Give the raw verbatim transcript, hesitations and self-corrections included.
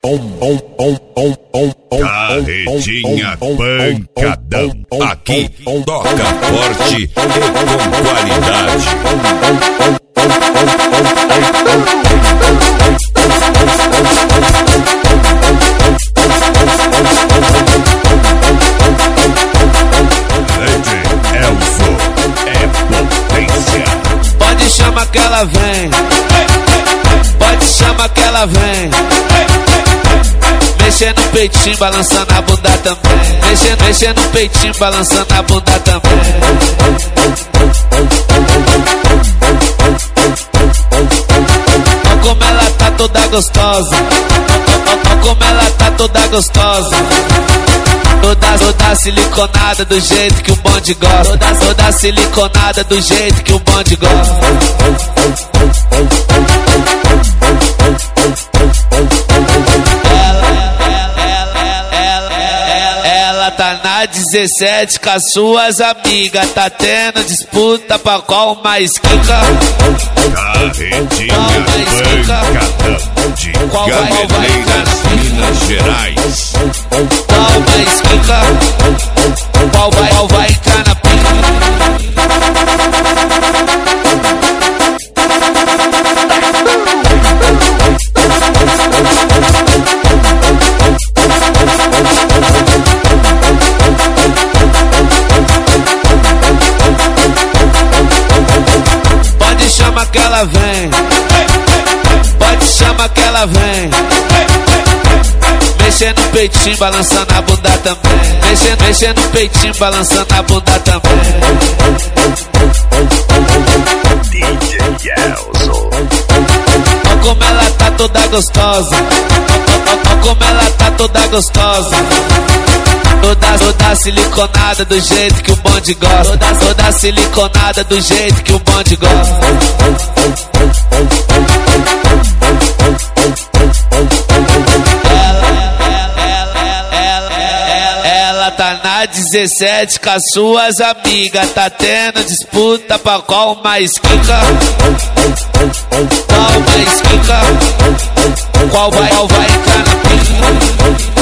Carretinha pancadão, aqui toca forte e com qualidade. Elson é potência. Pode chamar que ela vem, pode chamar que ela vem. Mexendo no peitinho, balançando a bunda também. Mexendo, mexendo no peitinho, balançando a bunda também. Olha como ela tá toda gostosa. Olha como ela tá toda gostosa. Toda, toda siliconada do jeito que o bonde gosta. Toda, toda siliconada do jeito que o bonde gosta. Ela tá na dezessete com as suas amigas. Tá tendo disputa pra qual mais quica. Carretinha pancadão de Gameleiras, Minas Gerais. Qual mais quica? Qual vai, qual vai entrar na pica? Pode chamar que ela vem, pode chamar que ela vem. Mexendo no peitinho, balançando a bunda também. Mexendo, mexendo no peitinho, balançando a bunda também. D J Elson. Olha como ela tá toda gostosa. Olha como ela tá toda gostosa. Toda, toda siliconada do jeito que o bonde gosta. Toda, toda siliconada do jeito que o bonde gosta. Ela tá na dezessete com as suas amigas. Tá tendo disputa pra qual mais quica. Qual mais quica? Qual vai, qual vai entrar na pica?